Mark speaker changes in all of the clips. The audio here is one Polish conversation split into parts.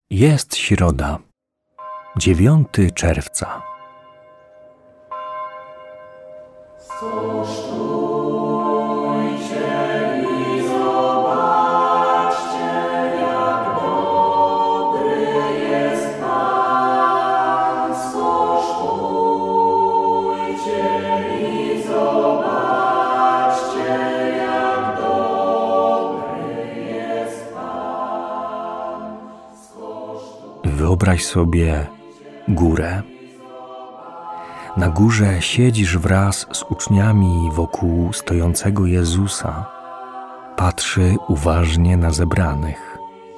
Speaker 1: Jest środa, 9 czerwca.
Speaker 2: Skosztujcie i zobaczcie, jak dobry jest Pan. Skosztujcie i zobaczcie, jak dobry jest Pan.
Speaker 1: Wyobraź sobie górę. Na górze siedzisz wraz z uczniami wokół stojącego Jezusa. Patrzy uważnie na zebranych.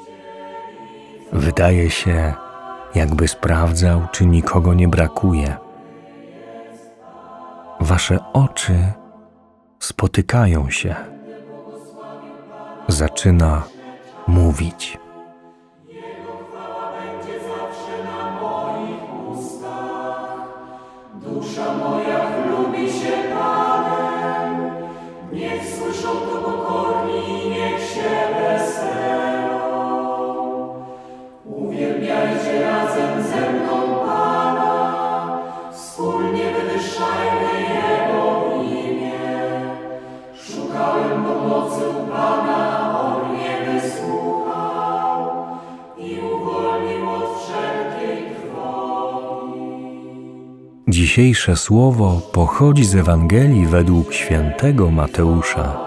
Speaker 1: Wydaje się, jakby sprawdzał, czy nikogo nie brakuje. Wasze oczy spotykają się. Zaczyna mówić.
Speaker 2: Dusza moja chlubi się Panem, niech słyszą to pokorni i niech się weselą. Uwielbiajcie razem ze mną Pana, wspólnie wywyższajmy Jego imię. Szukałem pomocy u Pana, On mnie wysłuchał i uwolnił od wszelkiej trwogi.
Speaker 1: Dzisiejsze słowo pochodzi z Ewangelii według świętego Mateusza.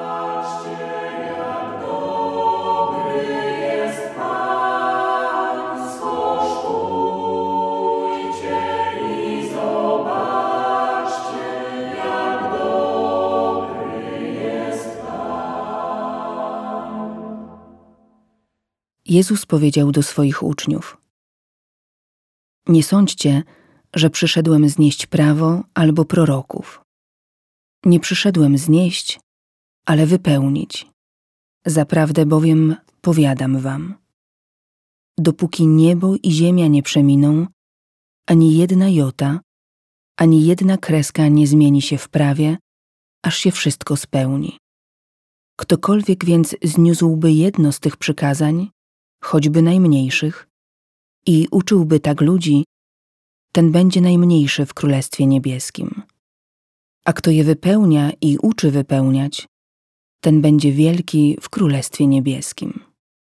Speaker 3: Jezus powiedział do swoich uczniów: Nie sądźcie, że przyszedłem znieść prawo albo proroków. Nie przyszedłem znieść, ale wypełnić. Zaprawdę bowiem powiadam wam, dopóki niebo i ziemia nie przeminą, ani jedna jota, ani jedna kreska nie zmieni się w prawie, aż się wszystko spełni. Ktokolwiek więc zniósłby jedno z tych przykazań, choćby najmniejszych, i uczyłby tak ludzi, ten będzie najmniejszy w Królestwie Niebieskim. A kto je wypełnia i uczy wypełniać, ten będzie wielki w Królestwie Niebieskim.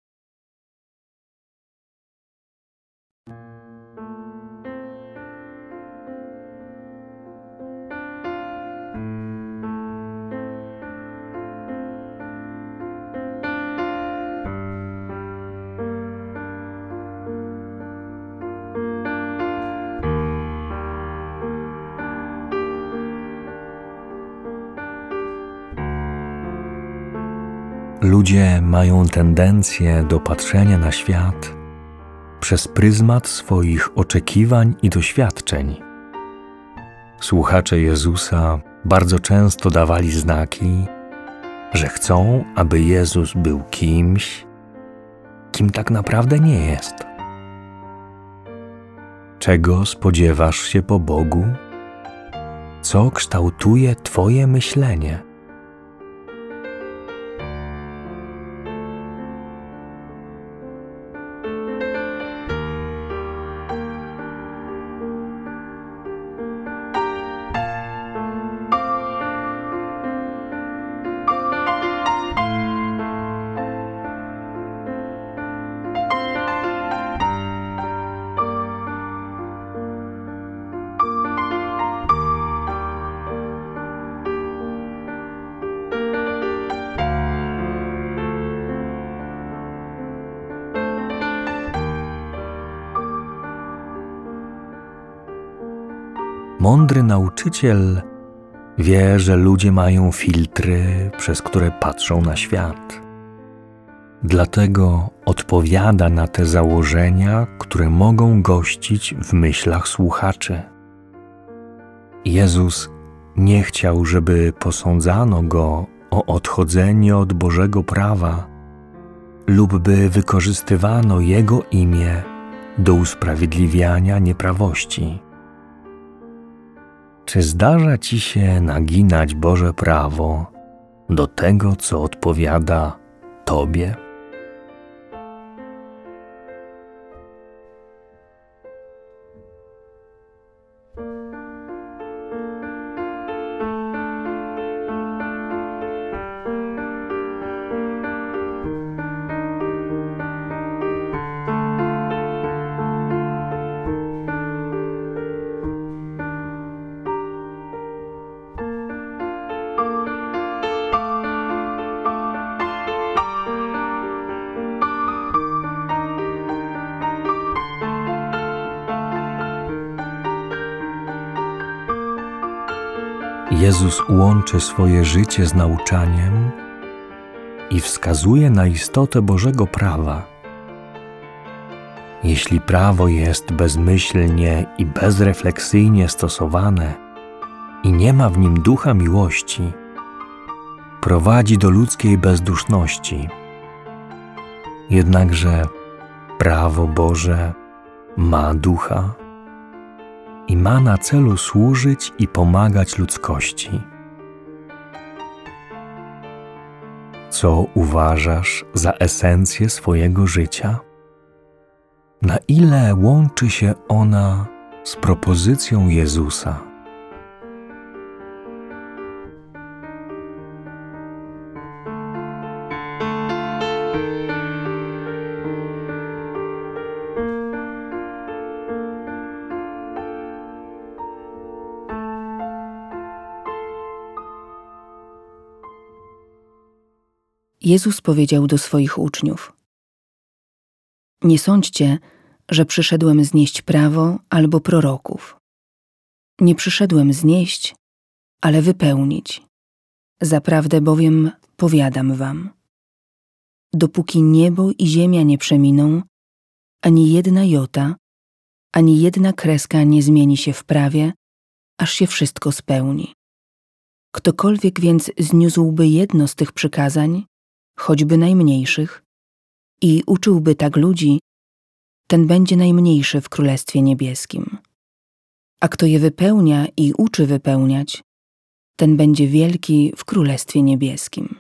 Speaker 1: Ludzie mają tendencję do patrzenia na świat przez pryzmat swoich oczekiwań i doświadczeń. Słuchacze Jezusa bardzo często dawali znaki, że chcą, aby Jezus był kimś, kim tak naprawdę nie jest. Czego spodziewasz się po Bogu? Co kształtuje Twoje myślenie? Mądry nauczyciel wie, że ludzie mają filtry, przez które patrzą na świat. Dlatego odpowiada na te założenia, które mogą gościć w myślach słuchaczy. Jezus nie chciał, żeby posądzano Go o odchodzenie od Bożego prawa lub by wykorzystywano Jego imię do usprawiedliwiania nieprawości. Czy zdarza Ci się naginać Boże prawo do tego, co odpowiada Tobie? Jezus łączy swoje życie z nauczaniem i wskazuje na istotę Bożego prawa. Jeśli prawo jest bezmyślnie i bezrefleksyjnie stosowane i nie ma w nim ducha miłości, prowadzi do ludzkiej bezduszności. Jednakże prawo Boże ma ducha i ma na celu służyć i pomagać ludzkości. Co uważasz za esencję swojego życia? Na ile łączy się ona z propozycją Jezusa?
Speaker 3: Jezus powiedział do swoich uczniów: Nie sądźcie, że przyszedłem znieść prawo albo proroków. Nie przyszedłem znieść, ale wypełnić. Zaprawdę bowiem powiadam wam, dopóki niebo i ziemia nie przeminą, ani jedna jota, ani jedna kreska nie zmieni się w prawie, aż się wszystko spełni. Ktokolwiek więc zniósłby jedno z tych przykazań, choćby najmniejszych, i uczyłby tak ludzi, ten będzie najmniejszy w Królestwie Niebieskim. A kto je wypełnia i uczy wypełniać, ten będzie wielki w Królestwie Niebieskim.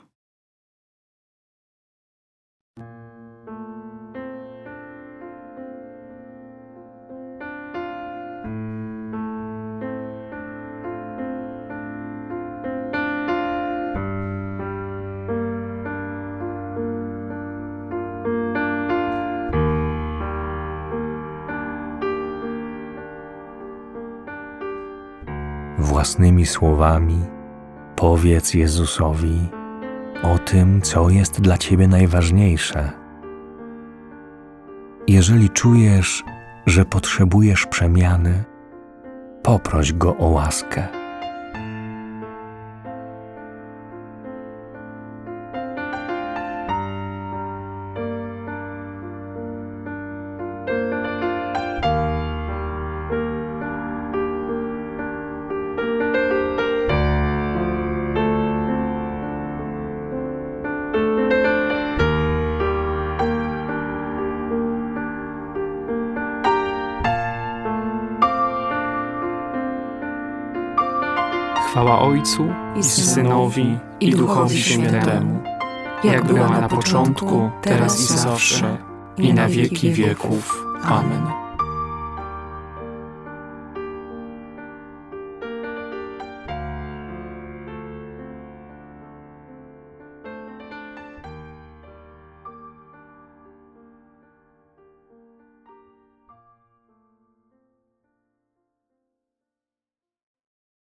Speaker 1: Własnymi słowami powiedz Jezusowi o tym, co jest dla Ciebie najważniejsze. Jeżeli czujesz, że potrzebujesz przemiany, poproś Go o łaskę.
Speaker 4: Chwała Ojcu i Synowi i Duchowi Świętemu, jak była na początku, teraz i zawsze, i na wieki wieków. Amen.